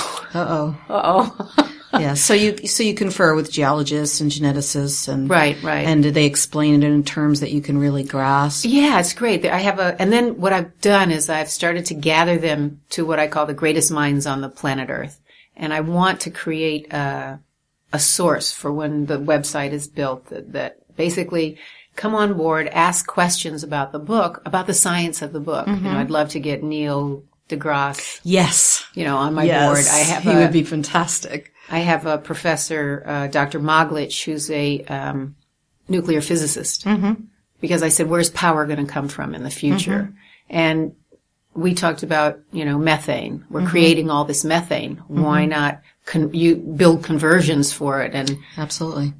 Uh-oh. Yeah, so you confer with geologists and geneticists, and right, and do they explain it in terms that you can really grasp? Yeah, it's great. And then what I've done is I've started to gather them to what I call the greatest minds on the planet Earth, and I want to create a source for when the website is built that basically come on board, ask questions about the book, about the science of the book. You know, I'd love to get Neil deGrasse. Yes. On my board. He would be fantastic. I have a professor, Dr. Moglich, who's a nuclear physicist. Because I said, where's power going to come from in the future? And we talked about, methane. We're creating all this methane. Why not you build conversions for it? And absolutely,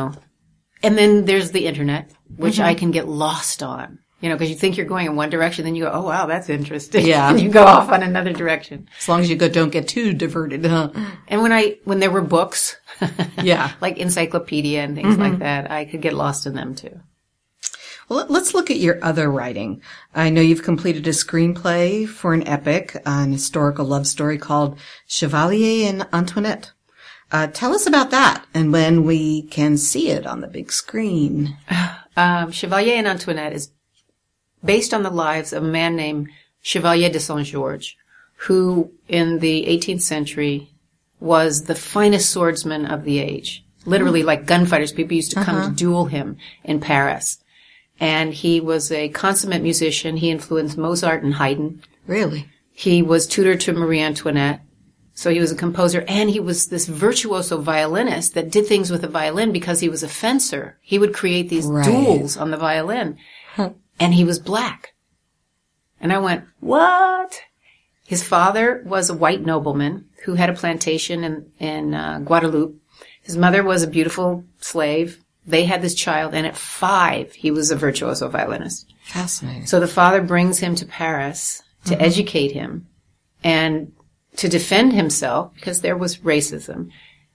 And then there's the internet, which I can get lost on. Because you think you're going in one direction, then you go, oh wow, that's interesting. Yeah. And you go off on another direction. As long as you don't get too diverted, huh? And when there were books, yeah, like encyclopedia and things like that, I could get lost in them too. Well, let's look at your other writing. I know you've completed a screenplay for an epic, an historical love story called Chevalier and Antoinette. Tell us about that and when we can see it on the big screen. Chevalier and Antoinette is based on the lives of a man named Chevalier de Saint-Georges, who in the 18th century was the finest swordsman of the age. Literally like gunfighters. People used to come to duel him in Paris. And he was a consummate musician. He influenced Mozart and Haydn. Really? He was tutor to Marie Antoinette. So he was a composer, and he was this virtuoso violinist that did things with the violin because he was a fencer. He would create these duels on the violin. And he was black. And I went, what? His father was a white nobleman who had a plantation in Guadeloupe. His mother was a beautiful slave. They had this child, and at 5, he was a virtuoso violinist. Fascinating. So the father brings him to Paris to educate him and to defend himself, because there was racism.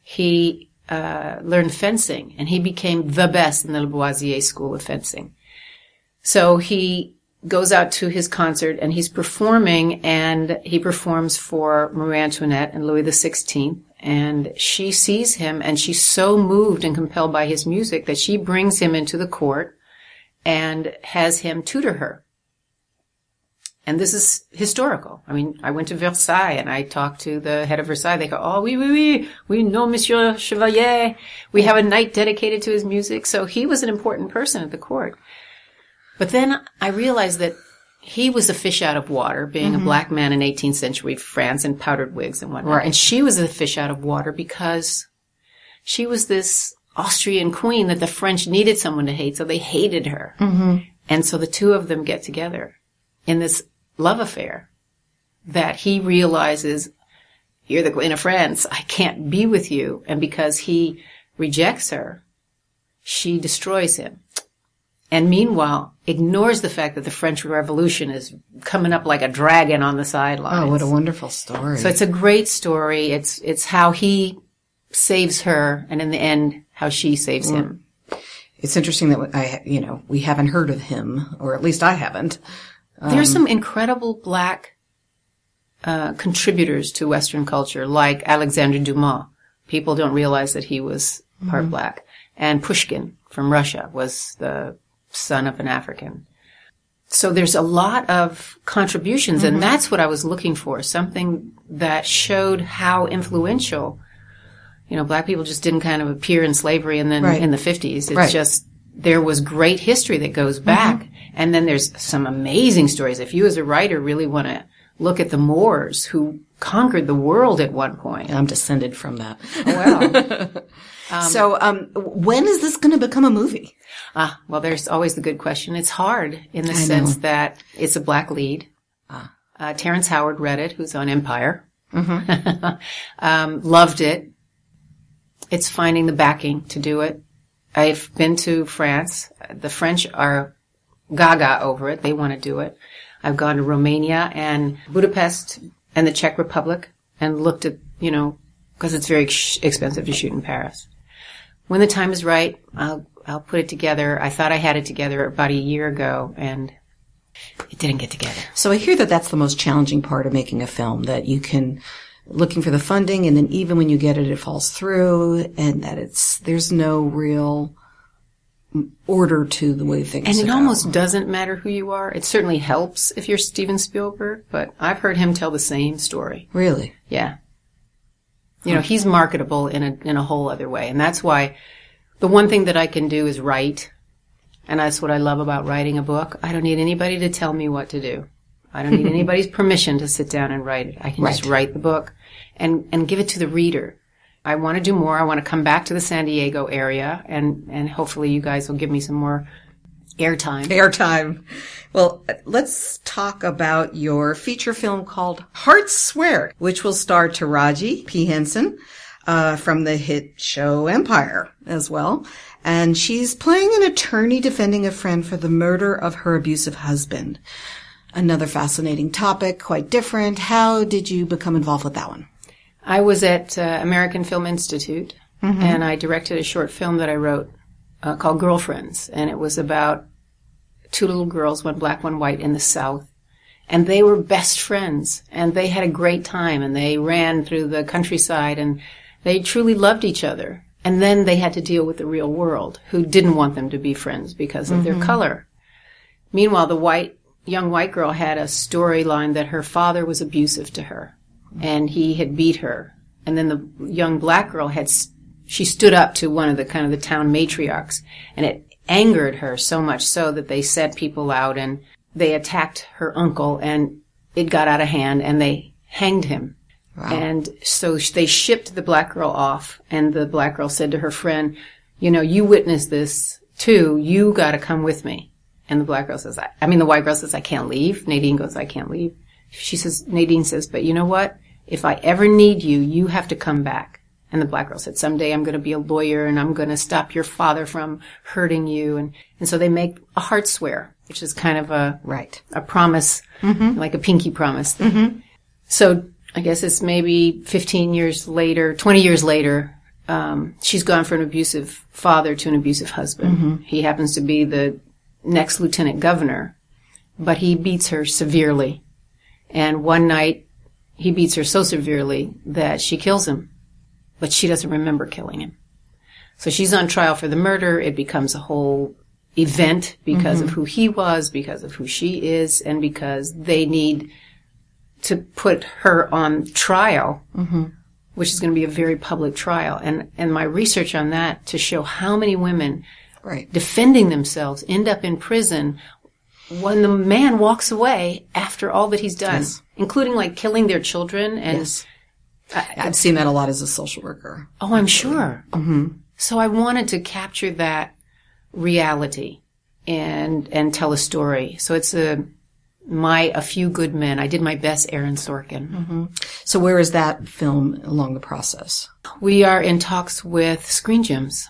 He learned fencing, and he became the best in the Lavoisier School of Fencing. So he goes out to his concert, and he's performing, and he performs for Marie Antoinette and Louis XVI, and she sees him, and she's so moved and compelled by his music that she brings him into the court and has him tutor her. And this is historical. I mean, I went to Versailles and I talked to the head of Versailles. They go, oh, we know Monsieur Chevalier. We have a night dedicated to his music. So he was an important person at the court. But then I realized that he was a fish out of water, being a black man in 18th century France and powdered wigs and whatnot. Right. And she was a fish out of water because she was this Austrian queen that the French needed someone to hate, so they hated her. And so the two of them get together in this love affair that he realizes, you're the queen of France, I can't be with you. And because he rejects her, she destroys him. And meanwhile, ignores the fact that the French Revolution is coming up like a dragon on the sidelines. Oh, what a wonderful story. So it's a great story. It's how he saves her, and in the end, how she saves him. It's interesting that we haven't heard of him, or at least I haven't. There's some incredible black contributors to Western culture, like Alexandre Dumas. People don't realize that he was part black. And Pushkin from Russia was the son of an African. So there's a lot of contributions, and that's what I was looking for, something that showed how influential, black people just didn't kind of appear in slavery and then in the 50s. It's just, there was great history that goes back. And then there's some amazing stories. If you as a writer really want to look at the Moors who conquered the world at one point. I'm descended from that. Wow. So when is this going to become a movie? Well, there's always the good question. It's hard in the sense that it's a black lead. Terrence Howard read it, who's on Empire. Loved it. It's finding the backing to do it. I've been to France. The French are gaga over it. They want to do it. I've gone to Romania and Budapest and the Czech Republic and looked at, because it's very expensive to shoot in Paris. When the time is right, I'll put it together. I thought I had it together about a year ago, and it didn't get together. So I hear that that's the most challenging part of making a film, that you can looking for the funding, and then even when you get it, it falls through, and that there's no real order to the way things go. And it go. almost doesn't matter who you are. It certainly helps if you're Steven Spielberg, but I've heard him tell the same story. Really? Yeah. He's marketable in a whole other way. And that's why the one thing that I can do is write. And that's what I love about writing a book. I don't need anybody to tell me what to do. I don't need anybody's permission to sit down and write it. I can just write the book and give it to the reader. I want to do more. I want to come back to the San Diego area, and hopefully you guys will give me some more airtime. Well, let's talk about your feature film called Hearts Swear, which will star Taraji P. Henson from the hit show Empire as well. And she's playing an attorney defending a friend for the murder of her abusive husband. Another fascinating topic, quite different. How did you become involved with that one? I was at American Film Institute, and I directed a short film that I wrote called Girlfriends. And it was about two little girls, one black, one white, in the South. And they were best friends, and they had a great time, and they ran through the countryside, and they truly loved each other. And then they had to deal with the real world, who didn't want them to be friends because of their color. Meanwhile, the young white girl had a storyline that her father was abusive to her, and he had beat her. And then the young black girl she stood up to one of the kind of the town matriarchs, and it angered her so much so that they sent people out and they attacked her uncle, and it got out of hand, and they hanged him. Wow. And so they shipped the black girl off, and the black girl said to her friend, you witnessed this too, you gotta come with me. And the white girl says, I can't leave. Nadine goes, I can't leave. Nadine says, but you know what? If I ever need you, you have to come back. And the black girl said, someday I'm going to be a lawyer, and I'm going to stop your father from hurting you. And so they make a heart swear, which is kind of a promise, like a pinky promise. So I guess it's maybe 15 years later, 20 years later, she's gone from an abusive father to an abusive husband. He happens to be the next lieutenant governor, but he beats her severely. And one night, he beats her so severely that she kills him, but she doesn't remember killing him. So she's on trial for the murder. It becomes a whole event because of who he was, because of who she is, and because they need to put her on trial, which is going to be a very public trial. And my research on that to show how many women defending themselves end up in prison when the man walks away after all that he's done, including like killing their children. And I've seen that a lot as a social worker. Oh, I'm sure. So I wanted to capture that reality and tell a story. So it's A Few Good Men. I did my best Aaron Sorkin. So where is that film along the process? We are in talks with Screen Gems.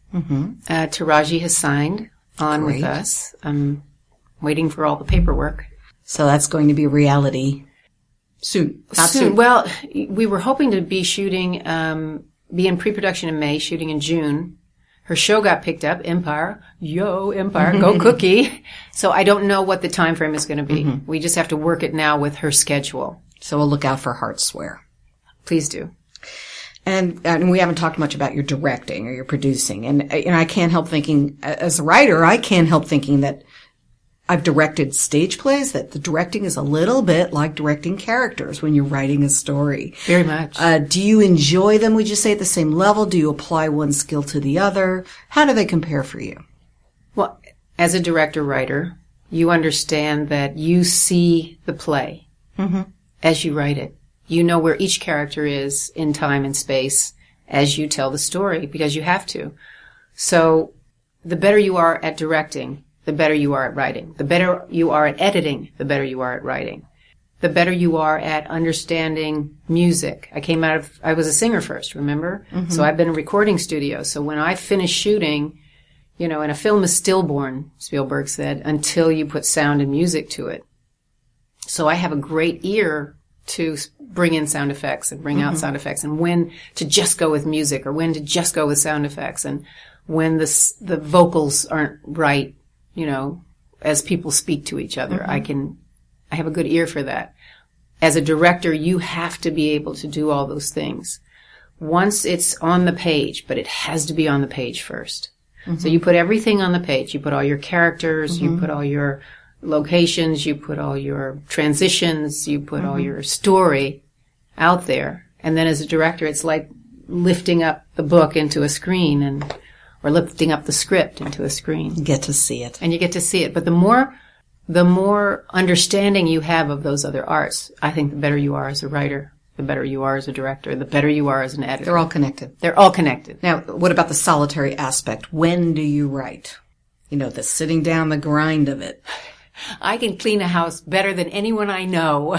Taraji has signed on with us. I'm waiting for all the paperwork. So that's going to be reality soon. Not soon. Well, we were hoping to be shooting, be in pre-production in May, shooting in June. Her show got picked up, Empire. Yo, Empire, go Cookie. So I don't know what the time frame is going to be. We just have to work it now with her schedule. So we'll look out for Hearts Swear. Please do. And we haven't talked much about your directing or your producing. And I can't help thinking, as a writer, I can't help thinking that I've directed stage plays, that the directing is a little bit like directing characters when you're writing a story. Very much. Do you enjoy them, would you say, at the same level? Do you apply one skill to the other? How do they compare for you? Well, as a director-writer, you understand that you see the play as you write it. You know where each character is in time and space as you tell the story, because you have to. So the better you are at directing, the better you are at writing. The better you are at editing, the better you are at writing. The better you are at understanding music. I was a singer first, remember? So I've been in recording studios. So when I finish shooting, and a film is stillborn, Spielberg said, until you put sound and music to it. So I have a great ear to bring in sound effects and bring out sound effects, and when to just go with music or when to just go with sound effects, and when the vocals aren't right, as people speak to each other. I have a good ear for that. As a director, you have to be able to do all those things. Once it's on the page, but it has to be on the page first. So you put everything on the page. You put all your characters, you put all your locations, you put all your transitions, you put all your story out there. And then as a director, it's like lifting up the book into a screen or lifting up the script into a screen. You get to see it. And you get to see it. But the more understanding you have of those other arts, I think the better you are as a writer, the better you are as a director, the better you are as an editor. They're all connected. They're all connected. Now, what about the solitary aspect? When do you write? The sitting down, the grind of it. I can clean a house better than anyone I know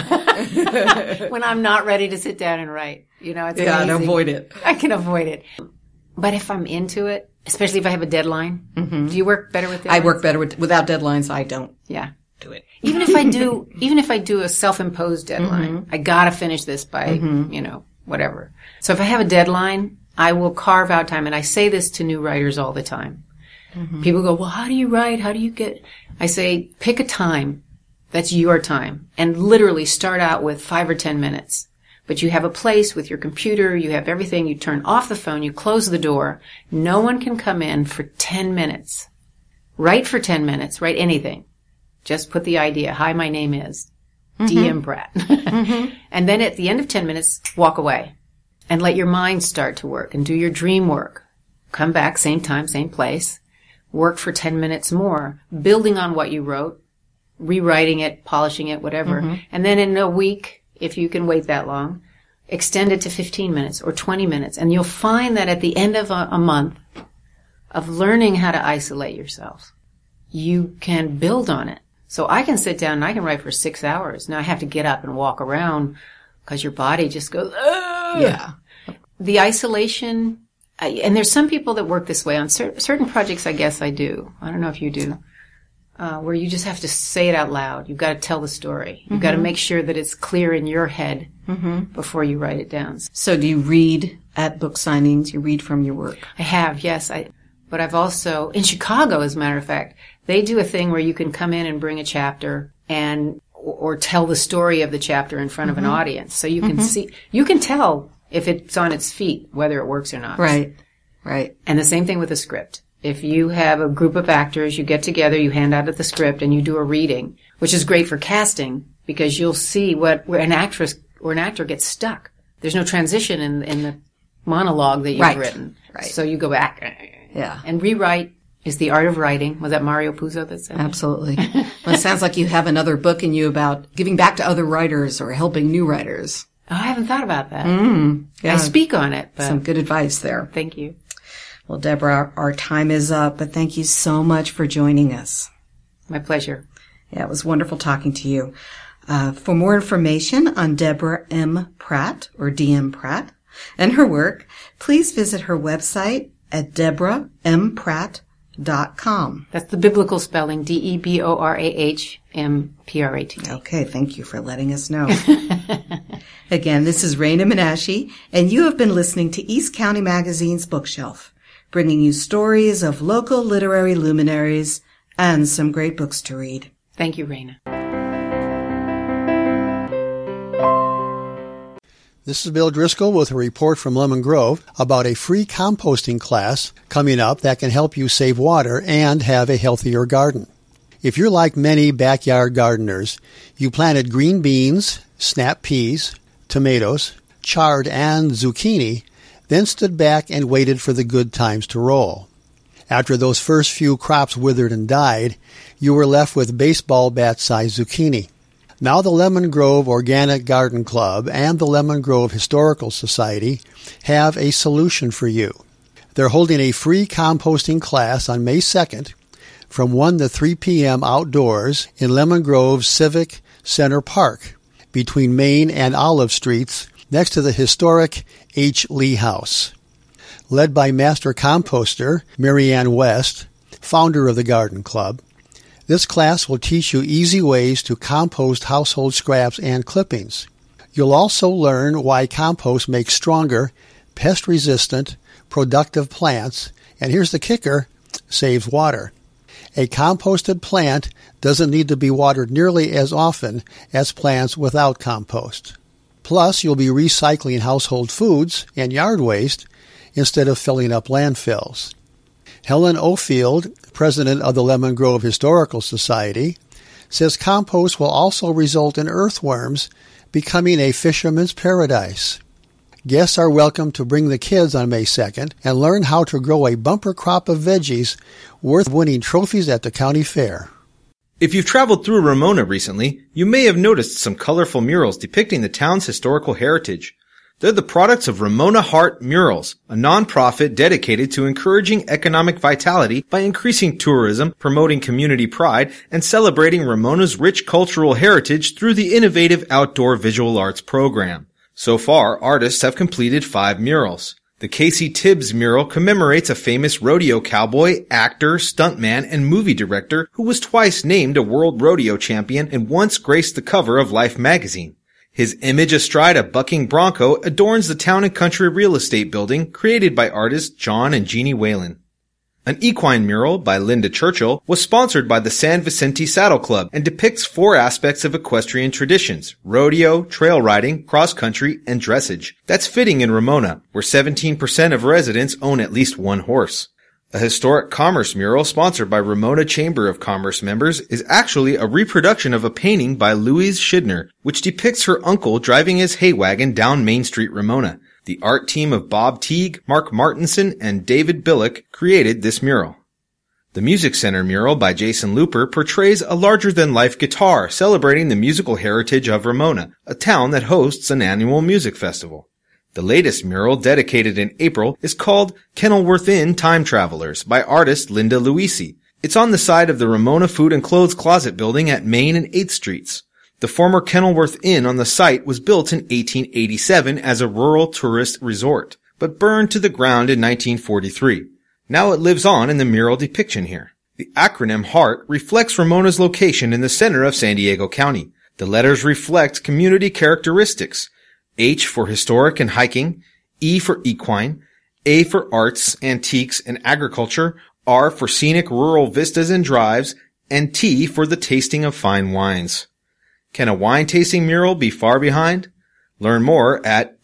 when I'm not ready to sit down and write. It's amazing. And avoid it. I can avoid it. But if I'm into it, especially if I have a deadline, do you work better with deadlines? I work better without deadlines. I don't. Yeah. Do it. Even if I do a self-imposed deadline, I gotta finish this by, whatever. So if I have a deadline, I will carve out time. And I say this to new writers all the time. People go, well, how do you write? How do you get? I say, pick a time that's your time and literally start out with 5 or 10 minutes. But you have a place with your computer, you have everything, you turn off the phone, you close the door. No one can come in for 10 minutes. Write for 10 minutes, write anything. Just put the idea, hi, my name is D.M. Pratt. And then at the end of 10 minutes, walk away and let your mind start to work and do your dream work. Come back, same time, same place. Work for 10 minutes more, building on what you wrote, rewriting it, polishing it, whatever. And then in a week, if you can wait that long, extend it to 15 minutes or 20 minutes. And you'll find that at the end of a month of learning how to isolate yourself, you can build on it. So I can sit down and I can write for 6 hours. Now I have to get up and walk around because your body just goes, ugh! Yeah. The isolation, and there's some people that work this way on certain projects. I guess I do. I don't know if you do, where you just have to say it out loud. You've got to tell the story. You've got to make sure that it's clear in your head before you write it down. So do you read at book signings? You read from your work? I have, yes. But I've also, in Chicago, as a matter of fact, they do a thing where you can come in and bring a chapter or tell the story of the chapter in front of an audience. So you can see, you can tell if it's on its feet, whether it works or not. Right. And the same thing with a script. If you have a group of actors, you get together, you hand out the script, and you do a reading, which is great for casting because you'll see where an actress or an actor gets stuck. There's no transition in the monologue that you've written. Right. So you go back. Yeah. And rewrite is the art of writing. Was that Mario Puzo that said that? Absolutely. Well, it sounds like you have another book in you about giving back to other writers or helping new writers. Oh, I haven't thought about that. Yeah. I speak on it. But some good advice there. Thank you. Well, Deborah, our time is up, but thank you so much for joining us. My pleasure. Yeah, it was wonderful talking to you. For more information on Deborah M. Pratt, or D.M. Pratt, and her work, please visit her website at deborahmpratt.com. That's the biblical spelling, DeborahmPrat. Okay, thank you for letting us know. Again, this is Raina Menashe, and you have been listening to East County Magazine's Bookshelf, bringing you stories of local literary luminaries and some great books to read. Thank you, Raina. This is Bill Driscoll with a report from Lemon Grove about a free composting class coming up that can help you save water and have a healthier garden. If you're like many backyard gardeners, you planted green beans, snap peas, tomatoes, chard, and zucchini, then stood back and waited for the good times to roll. After those first few crops withered and died, you were left with baseball bat-sized zucchini. Now the Lemon Grove Organic Garden Club and the Lemon Grove Historical Society have a solution for you. They're holding a free composting class on May 2nd from 1 to 3 p.m. outdoors in Lemon Grove Civic Center Park between Main and Olive Streets next to the historic H. Lee House. Led by Master Composter Marianne West, founder of the Garden Club, this class will teach you easy ways to compost household scraps and clippings. You'll also learn why compost makes stronger, pest-resistant, productive plants, and here's the kicker, saves water. A composted plant doesn't need to be watered nearly as often as plants without compost. Plus, you'll be recycling household foods and yard waste instead of filling up landfills. Helen Ofield, president of the Lemon Grove Historical Society, says compost will also result in earthworms becoming a fisherman's paradise. Guests are welcome to bring the kids on May 2nd and learn how to grow a bumper crop of veggies worth winning trophies at the county fair. If you've traveled through Ramona recently, you may have noticed some colorful murals depicting the town's historical heritage. They're the products of Ramona Heart Murals, a nonprofit dedicated to encouraging economic vitality by increasing tourism, promoting community pride, and celebrating Ramona's rich cultural heritage through the innovative outdoor visual arts program. So far, artists have completed 5 murals. The Casey Tibbs mural commemorates a famous rodeo cowboy, actor, stuntman, and movie director who was twice named a world rodeo champion and once graced the cover of Life magazine. His image astride a bucking bronco adorns the Town and Country real estate building created by artists John and Jeannie Whalen. An equine mural by Linda Churchill was sponsored by the San Vicente Saddle Club and depicts 4 aspects of equestrian traditions: rodeo, trail riding, cross-country, and dressage. That's fitting in Ramona, where 17% of residents own at least 1 horse. A historic commerce mural sponsored by Ramona Chamber of Commerce members is actually a reproduction of a painting by Louise Schidner, which depicts her uncle driving his hay wagon down Main Street, Ramona. The art team of Bob Teague, Mark Martinson, and David Billick created this mural. The Music Center mural by Jason Looper portrays a larger-than-life guitar celebrating the musical heritage of Ramona, a town that hosts an annual music festival. The latest mural, dedicated in April, is called Kenilworth Inn Time Travelers by artist Linda Luisi. It's on the side of the Ramona Food and Clothes Closet building at Main and 8th Streets. The former Kenilworth Inn on the site was built in 1887 as a rural tourist resort, but burned to the ground in 1943. Now it lives on in the mural depiction here. The acronym HEART reflects Ramona's location in the center of San Diego County. The letters reflect community characteristics: H for historic and hiking, E for equine, A for arts, antiques, and agriculture, R for scenic rural vistas and drives, and T for the tasting of fine wines. Can a wine tasting mural be far behind? Learn more at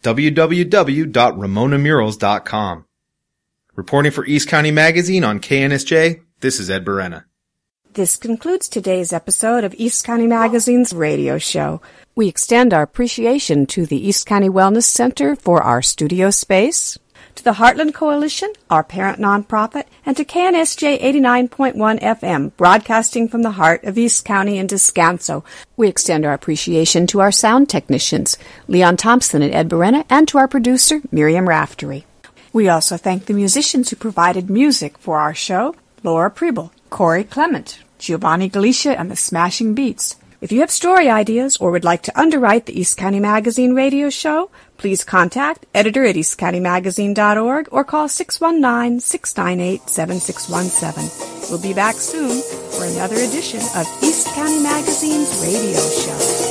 www.ramonamurals.com. Reporting for East County Magazine on KNSJ, this is Ed Berena. This concludes today's episode of East County Magazine's radio show. We extend our appreciation to the East County Wellness Center for our studio space, to the Heartland Coalition, our parent nonprofit, and to KNSJ 89.1 FM, broadcasting from the heart of East County and Descanso. We extend our appreciation to our sound technicians, Leon Thompson and Ed Berena, and to our producer, Miriam Raftery. We also thank the musicians who provided music for our show: Laura Preble, Corey Clement, Giovanni Galicia, and the Smashing Beats. If you have story ideas or would like to underwrite the East County Magazine radio show, please contact editor@eastcountymagazine.org or call 619-698-7617. We'll be back soon for another edition of East County Magazine's radio show.